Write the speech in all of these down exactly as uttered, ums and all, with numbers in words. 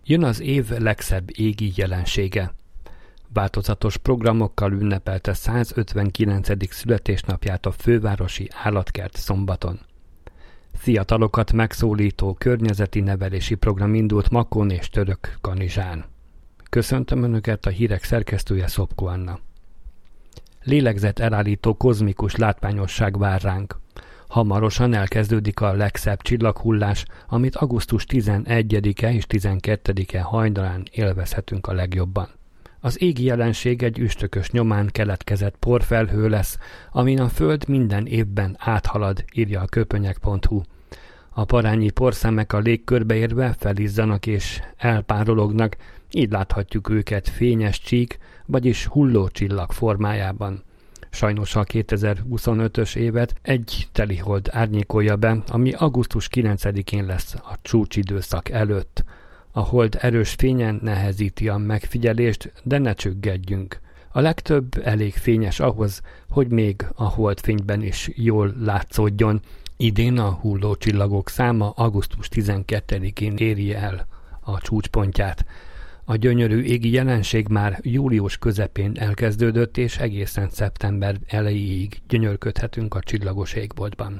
Jön az év legszebb égi jelensége. Változatos programokkal ünnepelte százötvenkilencedik születésnapját a fővárosi állatkert szombaton. Fiatalokat megszólító környezeti nevelési program indult Makón és Törökkanizsán. Köszöntöm Önöket, a hírek szerkesztője Szopko Anna. Lélegzet elállító kozmikus látványosság vár ránk. Hamarosan elkezdődik a legszebb csillaghullás, amit augusztus tizenegyedike és tizenkettedike hajnalán élvezhetünk a legjobban. Az égi jelenség egy üstökös nyomán keletkezett porfelhő lesz, amin a Föld minden évben áthalad, írja a köpönyek pont hu. A parányi porszemek a légkörbe érve felizzanak és elpárolognak, így láthatjuk őket fényes csík, vagyis hullócsillag formájában. Sajnos a kétezer-huszonötös évet egy telihold árnyékolja be, ami augusztus kilencedikén lesz a csúcsidőszak előtt. A hold erős fényen nehezíti a megfigyelést, de ne csüggedjünk. A legtöbb elég fényes ahhoz, hogy még a holdfényben is jól látszódjon. Idén a hullócsillagok száma augusztus tizenkettedikén éri el a csúcspontját. A gyönyörű égi jelenség már július közepén elkezdődött, és egészen szeptember elejéig gyönyörködhetünk a csillagos égboltban.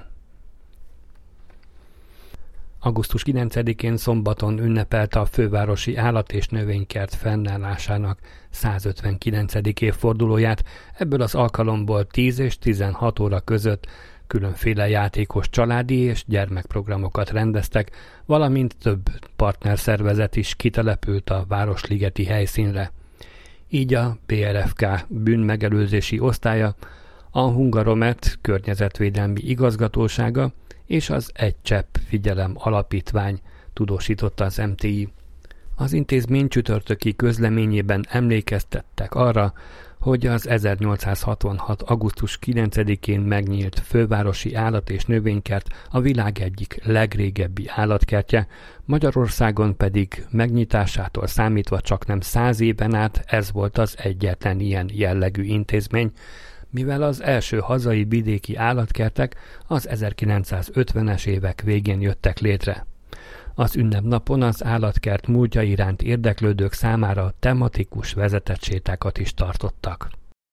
augusztus kilencedikén szombaton ünnepelte a fővárosi állat- és növénykert fennállásának százötvenkilencedik évfordulóját, ebből az alkalomból tíz és tizenhat óra között különféle játékos családi és gyermekprogramokat rendeztek, valamint több partnerszervezet is kitelepült a városligeti helyszínre. Így a bé er ef ká bűnmegelőzési osztálya, a Hungaromet környezetvédelmi igazgatósága és az Egy Csepp Figyelem Alapítvány tudósította az em té i. Az intézmény csütörtöki közleményében emlékeztettek arra, hogy az ezernyolcszázhatvanhat. augusztus kilencedikén megnyílt fővárosi állat- és növénykert a világ egyik legrégebbi állatkertje, Magyarországon pedig megnyitásától számítva csaknem száz éven át ez volt az egyetlen ilyen jellegű intézmény, mivel az első hazai vidéki állatkertek az ezerkilencszázötvenes évek végén jöttek létre. Az ünnepnapon az állatkert múltja iránt érdeklődők számára tematikus vezetett sétákat is tartottak.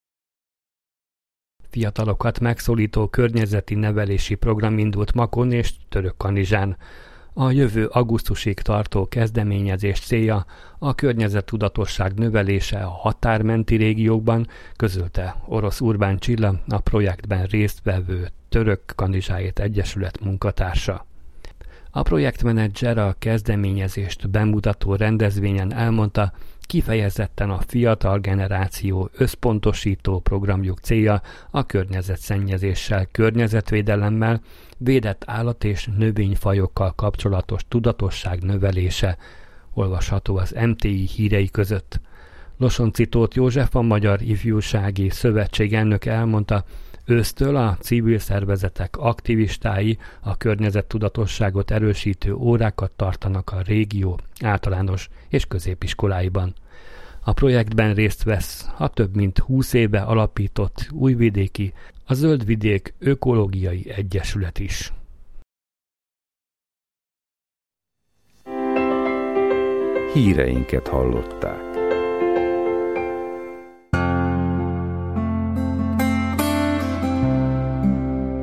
Fiatalokat megszólító környezeti nevelési program indult Makón és Törökkanizsán. A jövő augusztusig tartó kezdeményezés célja a környezettudatosság növelése a határmenti régiókban, közölte Orosz Urbán Csilla, a projektben résztvevő Törökkanizsáért Egyesület munkatársa. A projektmenedzser a kezdeményezést bemutató rendezvényen elmondta, kifejezetten a fiatal generáció összpontosító programjuk célja a környezetszennyezéssel, környezetvédelemmel, védett állat- és növényfajokkal kapcsolatos tudatosság növelése, olvasható az em té i hírei között. Losonczy Tóth József, a Magyar Ifjúsági Szövetség elnöke elmondta, ősztől a civil szervezetek aktivistái a környezettudatosságot erősítő órákat tartanak a régió általános és középiskoláiban. A projektben részt vesz a több mint húsz éve alapított újvidéki, a Zöldvidék Ökológiai Egyesület is. Híreinket hallották.